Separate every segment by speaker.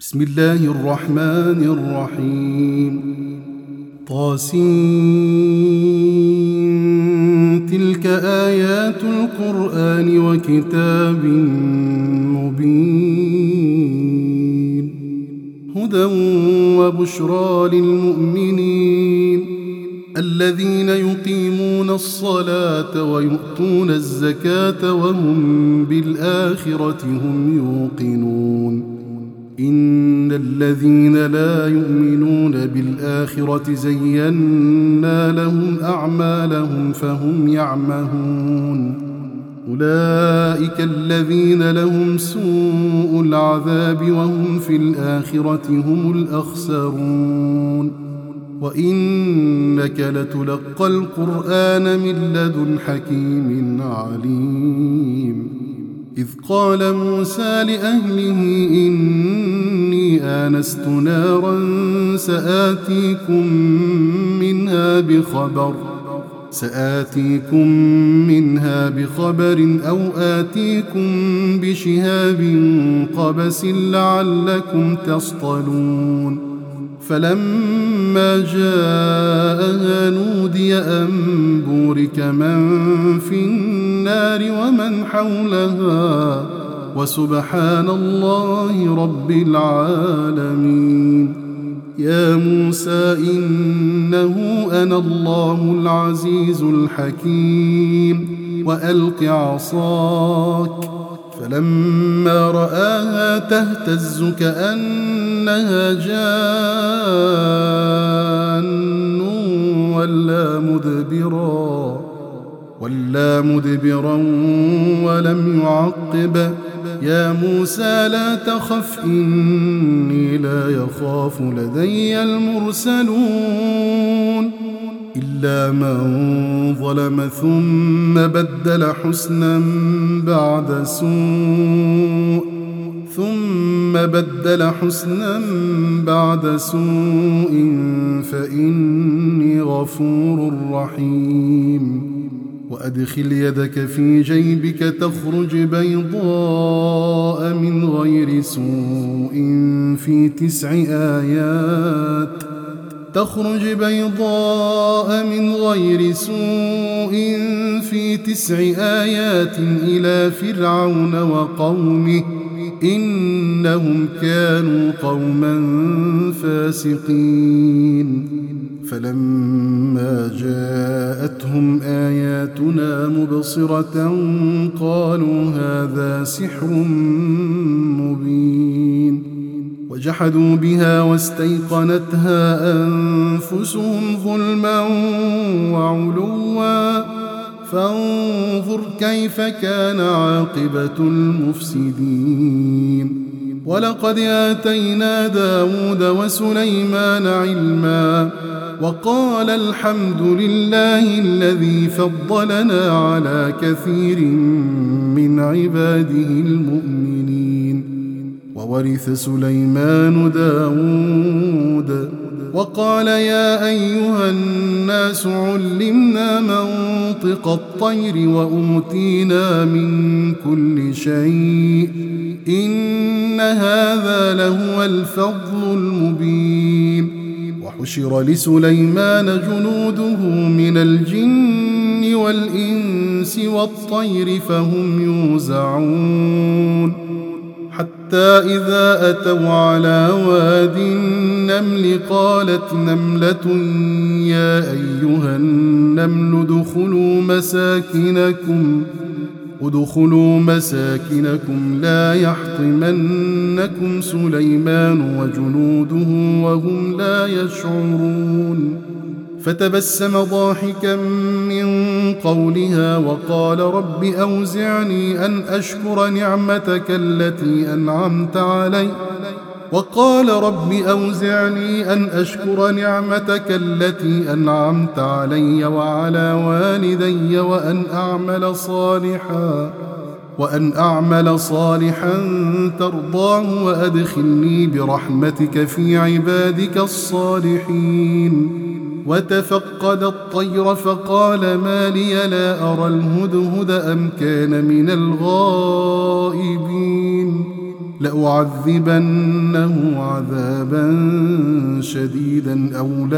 Speaker 1: بسم الله الرحمن الرحيم طاسين تلك آيات القرآن وكتاب مبين هدى وبشرى للمؤمنين الذين يقيمون الصلاة ويؤتون الزكاة وهم بالآخرة هم يوقنون إن الذين لا يؤمنون بالآخرة زينا لهم أعمالهم فهم يعمهون أولئك الذين لهم سوء العذاب وهم في الآخرة هم الأخسرون وإنك لتلقى القرآن من لدن حكيم عليم إذ قال موسى لأهله إني آنست نارا سآتيكم منها بخبر أو آتيكم بشهاب قبس لعلكم تصطلون فلما جاءها نودي أن بورك من في النار ومن حولها وسبحان الله رب العالمين يا موسى إنه أنا الله العزيز الحكيم وألق عصاك فلما رآها تهتز كأنها جان ولا مدبرا ولم يعقب يا موسى لا تخف إني لا يخاف لدي المرسلون إلا من ظلم ثم بدل حسنا بعد سوء فإني غفور رحيم وأدخل يدك في جيبك تخرج بيضاء من غير سوء في 9 آيات إلى فرعون وقومه إنهم كانوا قوما فاسقين فلما جاءتهم آياتنا مبصرة قالوا هذا سحر مبين وجحدوا بها واستيقنتها أنفسهم ظلما وعلوا فانظر كيف كان عاقبة المفسدين ولقد آتينا داود وسليمان علما وقال الحمد لله الذي فضلنا على كثير من عباده المؤمنين وورث سليمان داود وقال يا أيها الناس علمنا منطق الطير وأوتينا من كل شيء إن هذا لهو الفضل المبين وحشر لسليمان جنوده من الجن والإنس والطير فهم يوزعون حتى إذا أتوا على واد النمل قالت نملة يا أيها النمل ادخلوا مساكنكم لا يحطمنكم سليمان وجنوده وهم لا يشعرون فتبسم ضاحكا من قولها وقال رب أوزعني أن أشكر نعمتك التي أنعمت علي وعلى والدي وأن أعمل صالحا ترضاه وأدخلني برحمتك في عبادك الصالحين وتفقد الطير فقال ما لي لا أرى الهدهد أم كان من الغائبين لأعذبنه عذابا شديدا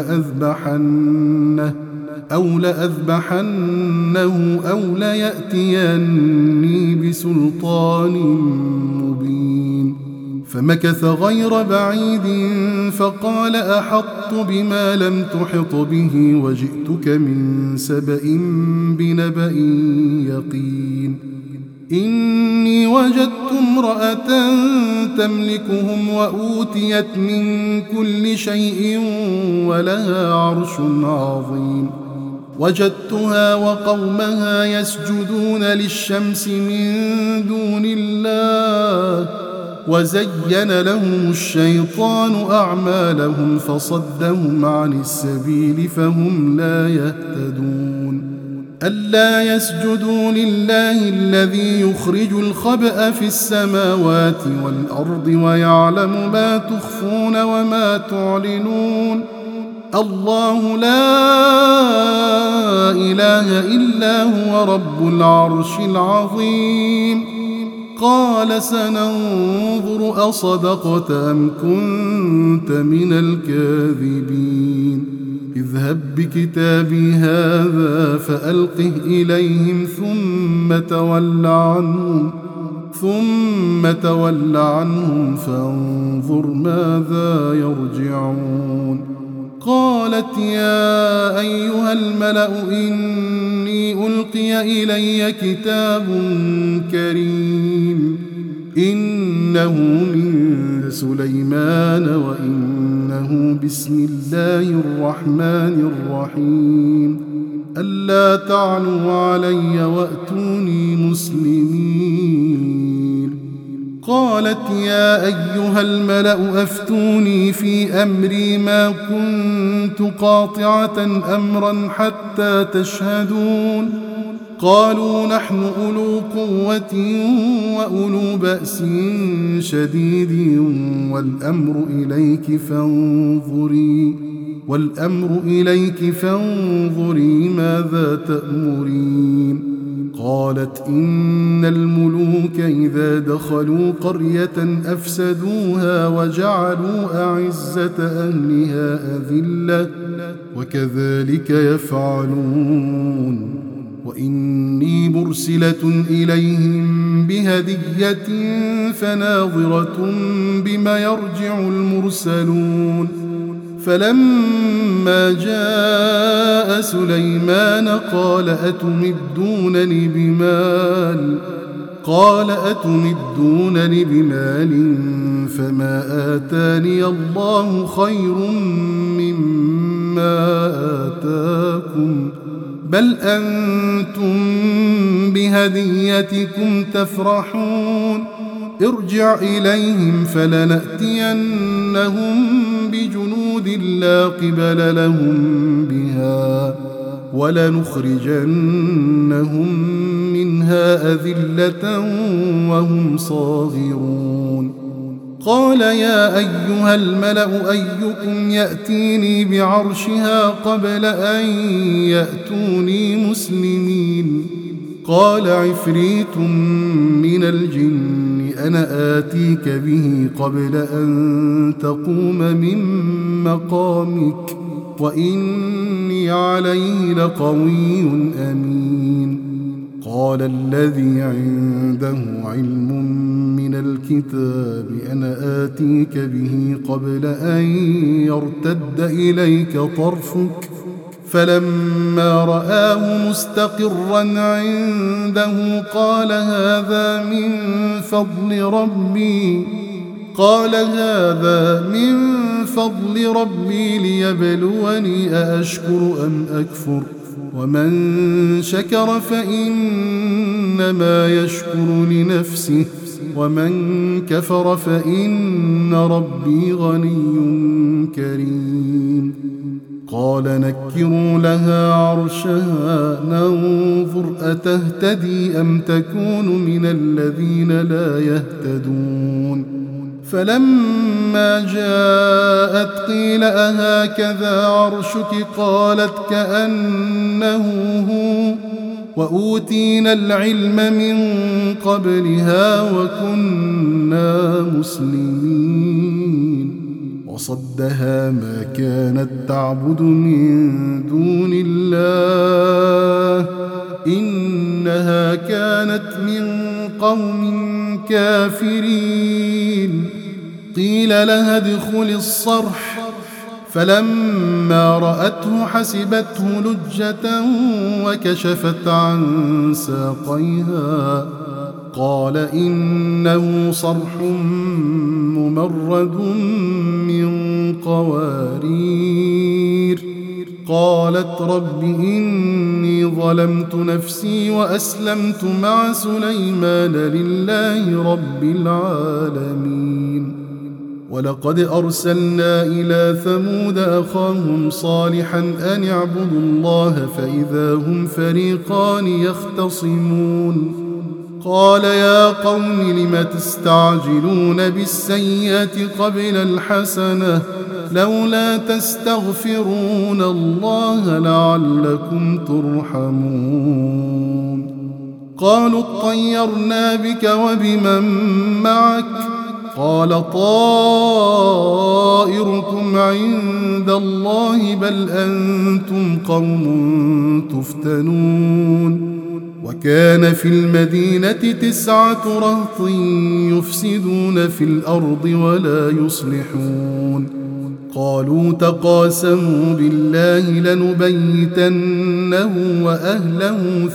Speaker 1: أو لأذبحنه أو ليأتيني بسلطان مبين. فمكث غير بعيد فقال أحطت بما لم تحط به وجئتك من سبأ بنبأ يقين. إني وجدت امرأة تملكهم وأوتيت من كل شيء ولها عرش عظيم. وجدتها وقومها يسجدون للشمس من دون الله وزين لهم الشيطان أعمالهم فصدهم عن السبيل فهم لا يهتدون. ألا يسجدوا لله الذي يخرج الخبأ في السماوات والأرض ويعلم ما تخفون وما تعلنون. الله لا إله إلا هو رب العرش العظيم. قال سننظر أصدقت أم كنت من الكاذبين. اذهب بكتابي هذا فألقه إليهم ثم تول عنهم فانظر ماذا يرجعون. قالت يا أيها الملأ إني ألقي إلي كتاب كريم إنه من سليمان وإنه بسم الله الرحمن الرحيم ألا تعلوا علي وأتوني مسلمين. قالت يا أيها الملأ أفتوني في أمري ما كنت قاطعة أمرا حتى تشهدون. قالوا نحن أولو قوة وأولو بأس شديد والأمر إليك فانظري ماذا تأمرين. قالت إن الملوك إذا دخلوا قرية أفسدوها وجعلوا أعزة أهلها أذلة وكذلك يفعلون. وإني مرسلة إليهم بهدية فناظرة بما يرجع المرسلون. فلما جاء سليمان قال أتمدونني بمال فما آتاني الله خير مما آتاكم بل أنتم بهديتكم تفرحون. ارجع إليهم فلنأتينهم بجنود لا قبل لهم بها ولنخرجنهم منها أذلة وهم صاغرون. قال يا أيها الملأ أيكم يأتيني بعرشها قبل أن يأتوني مسلمين. قال عفريت من الجن أنا آتيك به قبل أن تقوم من مقامك وإني عليه لقوي أمين. قال الذي عنده علم من الكتاب أنا آتيك به قبل أن يرتد إليك طرفك فلما رآه مستقرا عنده قال هذا من فضل ربي ليبلوني أأشكر أم أكفر ومن شكر فإنما يشكر لنفسه ومن كفر فإن ربي غني كريم. قال نكروا لها عرشها ننظر أتهتدي أم تكون من الذين لا يهتدون. فلما جاءت قيل أهكذا عرشك قالت كأنه هو وأوتينا العلم من قبلها وكنا مسلمين وصدها ما كانت تعبد من دون الله إنها كانت من قوم كافرين قيل لها ادخل الصرح فلما رأته حسبته لجة وكشفت عن ساقيها قال إنه صرح ممرد من قوارير قالت رب إني ظلمت نفسي وأسلمت مع سليمان لله رب العالمين ولقد أرسلنا إلى ثمود أخاهم صالحا أن اعبدوا الله فإذا هم فريقان يختصمون قال يا قوم لم تستعجلون بالسيئة قبل الحسنة لولا تستغفرون الله لعلكم ترحمون قالوا اطيرنا بك وبمن معك قال طائركم عند الله بل أنتم قوم تفتنون وكان في المدينة 9 رهط يفسدون في الأرض ولا يصلحون قالوا تقاسموا بالله لنبيتنه وأهله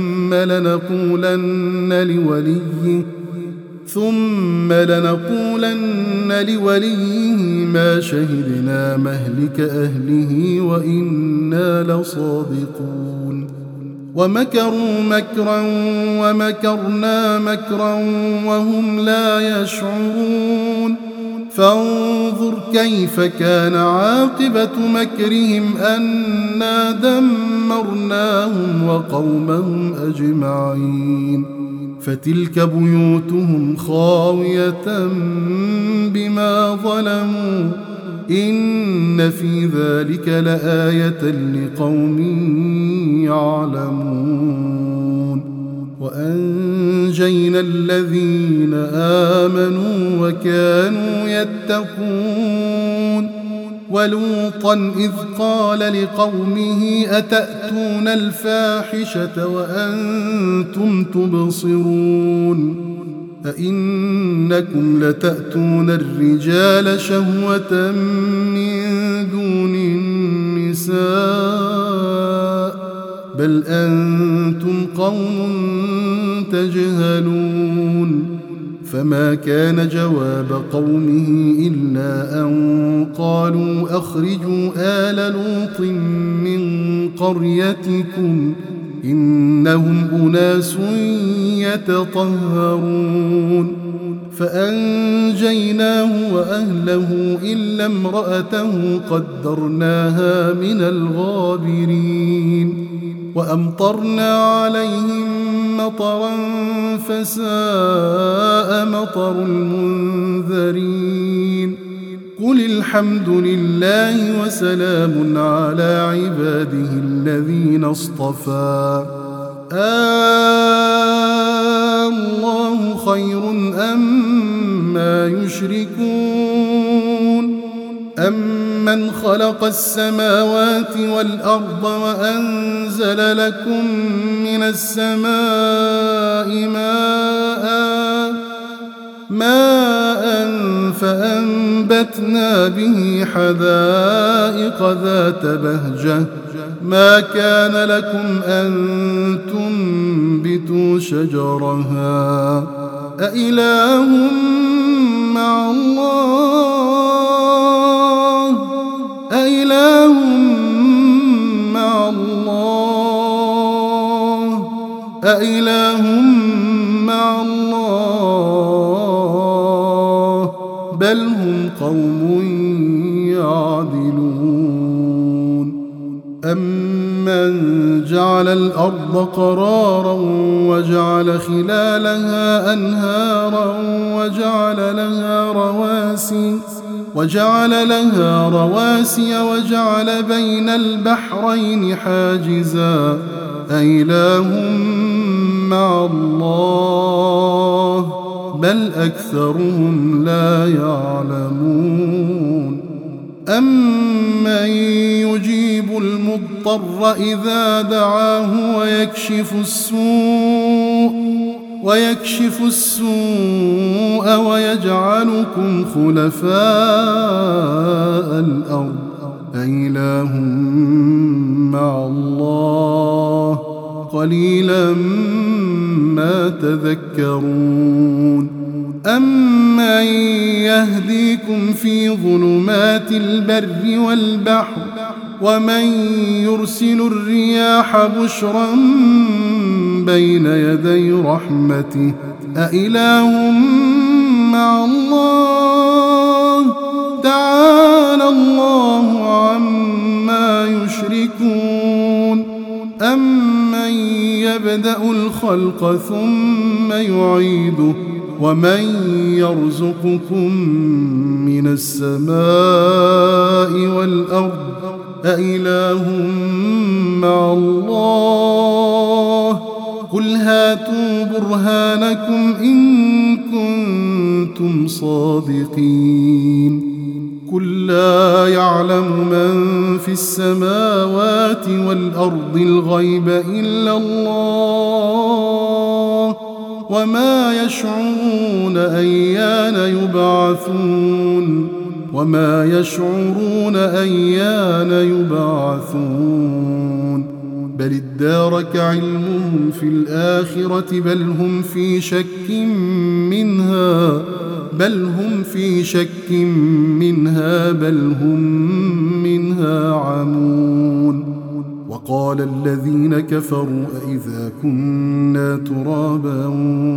Speaker 1: ثم لنقولن لوليه ما شهدنا مهلك أهله وإنا لصادقون ومكروا مكرا ومكرنا مكرا وهم لا يشعرون فانظر كيف كان عاقبة مكرهم أنا دمرناهم وقومهم أجمعين فتلك بيوتهم خاوية بما ظلموا إن في ذلك لآية لقوم يعلمون وأنجينا الذين آمنوا وكانوا يتقون ولوطا إذ قال لقومه أتأتون الفاحشة وأنتم تبصرون أئنكم لتأتون الرجال شهوة من دون النساء بل أنتم قوم تجهلون فما كان جواب قومه إلا أن قالوا أخرجوا آل لوط من قريتكم إنهم أناس يتطهرون فأنجيناه وأهله إلا امرأته قدرناها من الغابرين وأمطرنا عليهم مطرا فساء مطر المنذرين قل الحمد لله وسلام على عباده الذين اصطفى الله خير أما يشركون أمن خلق السماوات والأرض وأنزل لكم من السماء ماء فأنبتنا به حدائق ذات بهجة ما كان لكم أن تنبتوا شجرها أإله مع الله أإله مع الله أإله مع الله بل هم قوم يعدلون أمن جعل الأرض قرارا وجعل خلالها أنهارا وجعل لها رواسي وجعل بين البحرين حاجزا أإله مع الله بل أكثرهم لا يعلمون أمن يجيب المضطر إذا دعاه ويكشف السوء ويجعلكم خلفاء الأرض أإله مع الله قليلا ما تذكرون أمن يهديكم في ظلمات البر والبحر ومن يرسل الرياح بشرا بين يدي رحمته أإله مع الله تعالى الله عما يشركون أمن يبدأ الخلق ثم يعيده ومن يرزقكم من السماء والأرض أإله مع الله قل هاتوا برهانكم إن كنتم صادقين قل لا يعلم من في السماوات والأرض الغيب إلا الله وما يشعرون أيان يبعثون بل ادارك علمهم في الآخرة بل هم في شك منها بل هم منها عمون وقال الذين كفروا أئذا كنا ترابا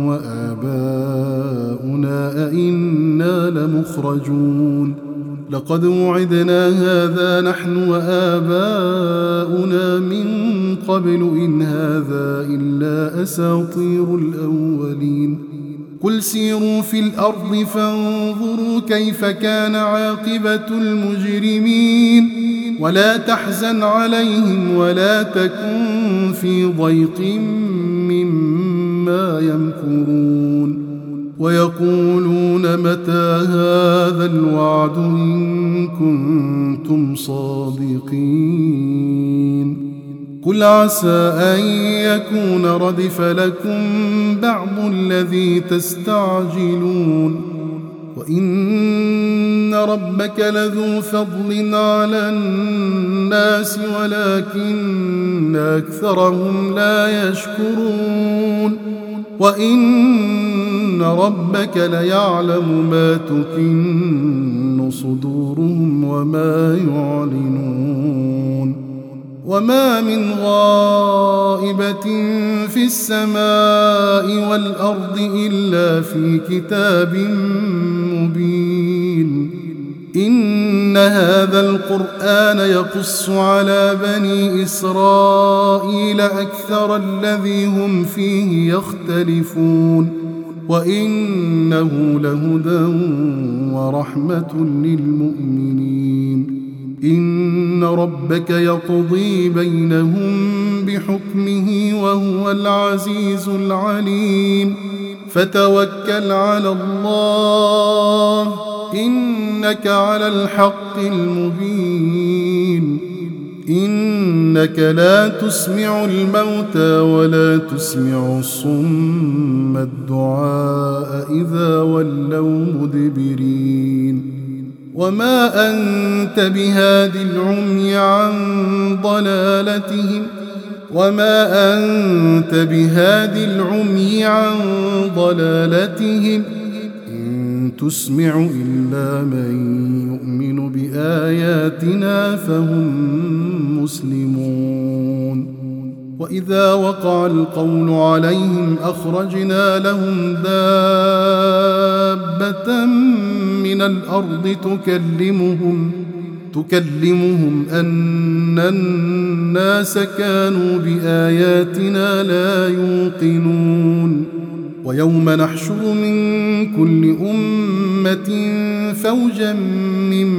Speaker 1: وآباؤنا أئنا لمخرجون لقد وعدنا هذا نحن وآباؤنا من قبل إن هذا إلا أساطير الأولين قل سيروا في الأرض فانظروا كيف كان عاقبة المجرمين ولا تحزن عليهم ولا تكن في ضيق مما يمكرون ويقولون متى هذا الوعد إن كنتم صادقين قل عسى أن يكون ردف لكم بعض الذي تستعجلون وإن ربك لذو فضل على الناس ولكن أكثرهم لا يشكرون وإن ربك ليعلم ما تكن صدورهم وما يعلنون وما من غائبة في السماء والأرض إلا في كتاب مبين إن هذا القرآن يقص على بني إسرائيل أكثر الذي هم فيه يختلفون وإنه لهدى ورحمة للمؤمنين إن ربك يقضي بينهم بحكمه وهو العزيز العليم فتوكل على الله إنك على الحق المبين إنك لا تسمع الموتى ولا تسمع الصم الدعاء إذا ولوا مدبرين وما أنت بهاد العمي عن ضلالتهم إن تسمع إلا من يؤمن بآياتنا فهم مسلمون وإذا وقع القول عليهم أخرجنا لهم دابة من الأرض تكلمهم أن الناس كانوا بآياتنا لا يوقنون ويوم نحشر من كل أمة فوجا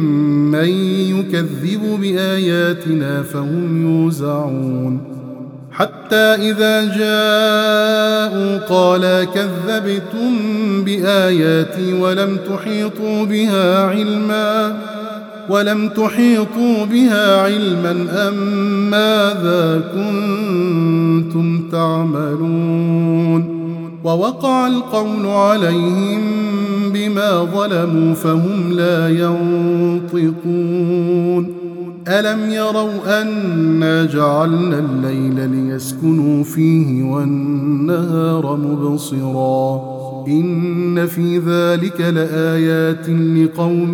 Speaker 1: ممن يكذب بآياتنا فهم يوزعون حتى إذا جاءوا قال كذبتم بآياتي ولم تحيطوا بها علما أم ماذا كنتم تعملون ووقع القول عليهم بما ظلموا فهم لا ينطقون ألم يروا أنا جعلنا الليل ليسكنوا فيه والنهار مبصرا إن في ذلك لآيات لقوم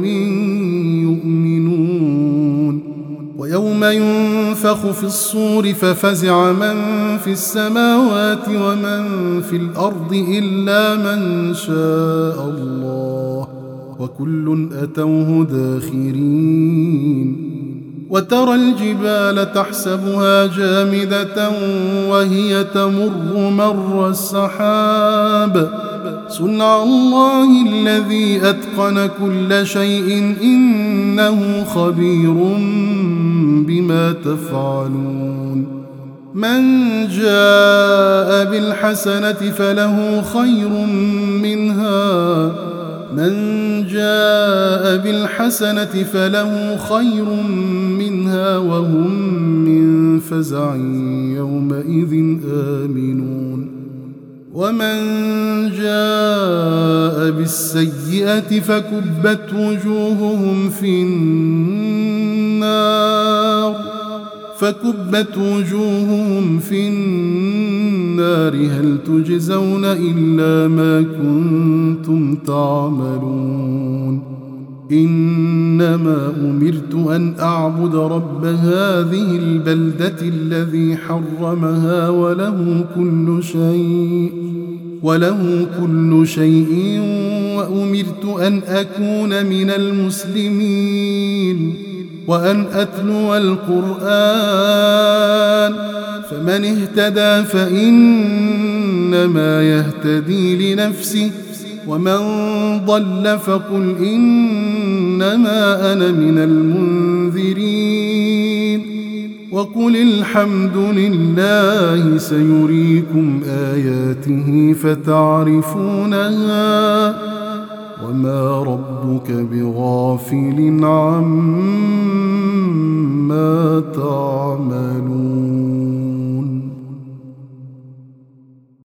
Speaker 1: يؤمنون ويوم ينفخ في الصور ففزع من في السماوات ومن في الأرض إلا من شاء الله وكل أتوه داخرين وترى الجبال تحسبها جامدة وهي تمر مر السحاب صنع الله الذي أتقن كل شيء إنه خبير بما تفعلون من جاء بالحسنة فله خير منها وهم من فزع يومئذ آمنون ومن جاء بالسيئة فكبت وجوههم في النار هل تجزون إلا ما كنتم تعملون إنما أمرت أن أعبد رب هذه البلدة الذي حرمها وله كل شيء وأمرت أن أكون من المسلمين وأن أتلو القرآن فمن اهتدى فإنما يهتدي لنفسه ومن ضل فقل إنما أنا من المنذرين وقل الحمد لله سيريكم آياته فتعرفونها وما ربك بغافل عما تعملون